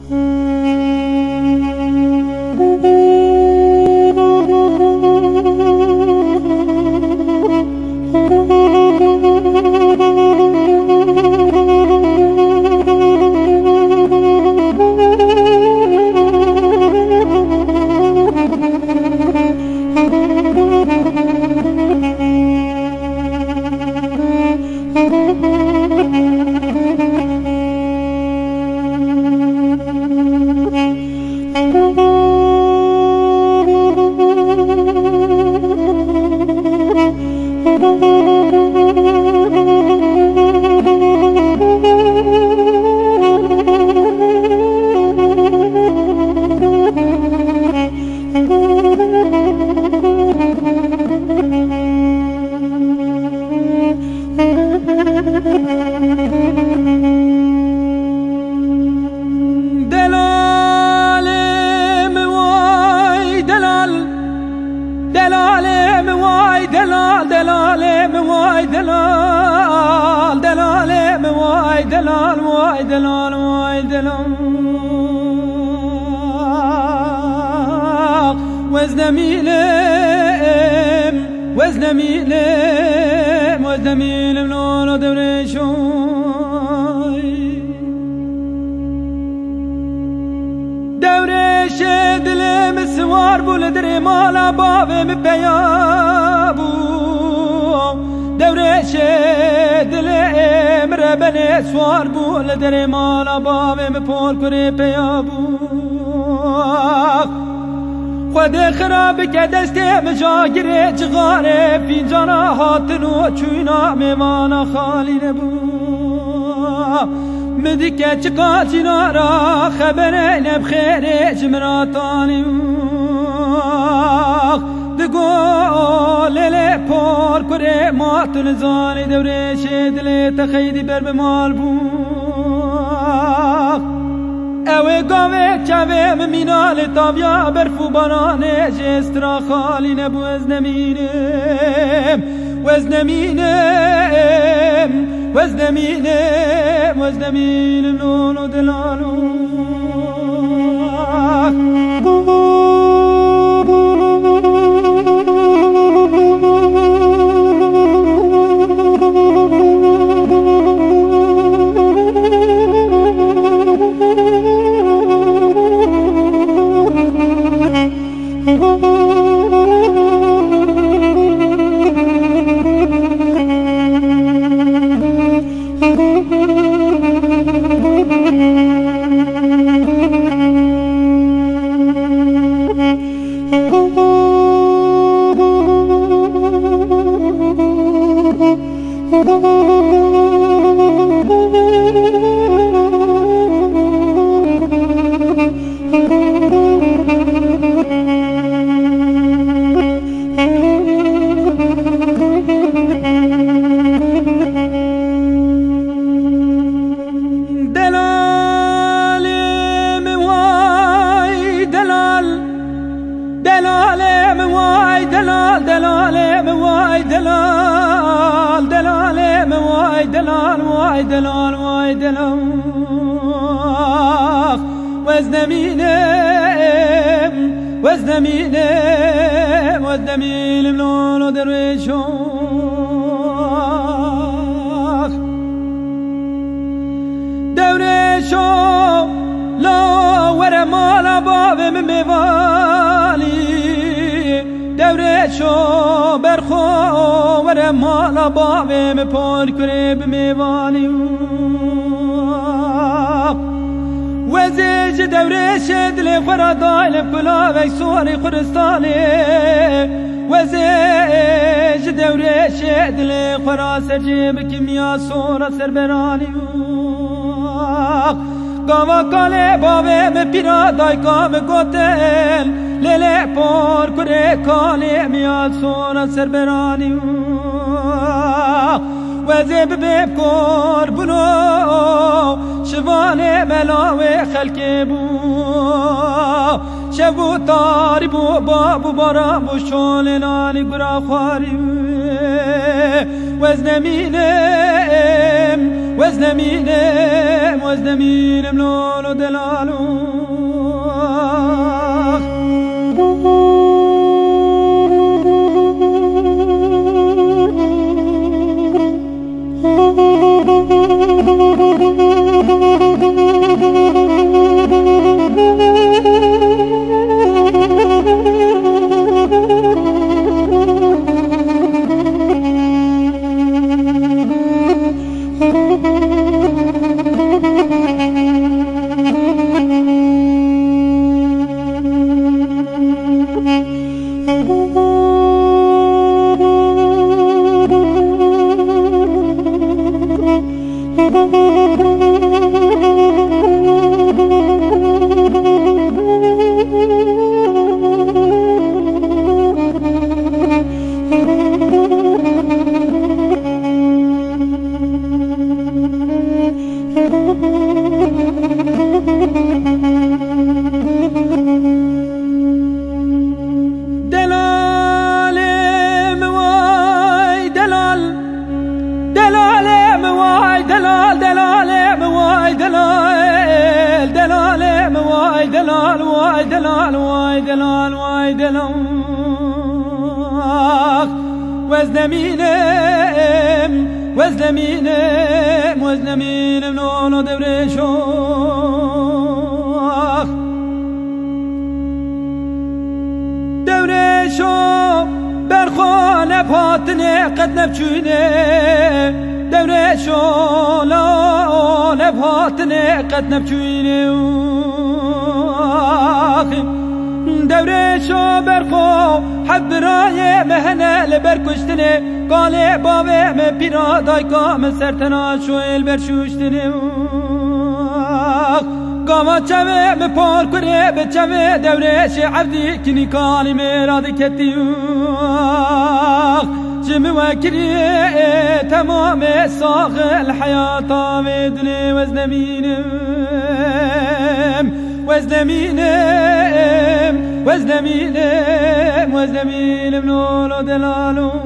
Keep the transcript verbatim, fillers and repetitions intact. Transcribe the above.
وزنميلم وزنميلم وزنميلم لولو دورشوي دورش دلم سوار بولدري مالا بابم بيابو دورش دلم ربني سوار بولدري مالا بابم پول كري بيابو خود خراب که دست مجاگره جغاره فینجانا هاتنو چوینا میوانا خالی نبو مدی که چکا چینا را خبره نبخیره جمراتانی دگو لیل پار کره ماتون زانی دوره شدل تخیدی بر بمال بو اوه گاوه چوه ممینال تاویا برفو بانانه جسترا خالی نبو از نمینم وز نمینم وز نمینم وز نمینم لولو دلالو وزنمينم وزنمينم وزنمينم لولو درويشوخ درويشو لو ورمالا بابم ميوالي درويشو برخو ورمالا بابم پار کرب ميوالي وزيج دورش دل خراداي لبلا ويسوري خرستاني وزيج دورش دل خراس جيب كيميا صورة سربراني قاوا قالي بابي مبيرا داي قام قتل ليلي بور كري قالي ميا صورة سربراني وزيب بيب كور بلو شوانه ملاوي خلق بو شبو تاری بو بابو بارا بو شول نانی گرا خواری وزنمینم وزنمینم وزنمینم لولو دلالو دلال واي دلال واي دلال واي دلال وزنمینم وزنمینم وزنمینم نولو دورشوخ دورشو برخانه پاتنه قد نبچونه دورشو لانه پاتنه قد نبچونه دورشو برخو حبرای مهنه لبرکشتنه قاله باوه من پیرا دایکا من سرتنا شویل برشوشتنه قاما چوه من پار کره به چوه دورش عبدی کنی کالی میراد کتی جمع وکریه تمام ساخ الحیاتا بدنه وزنمینم وزنمینم وزنمینم وزنمینم نولو دلالو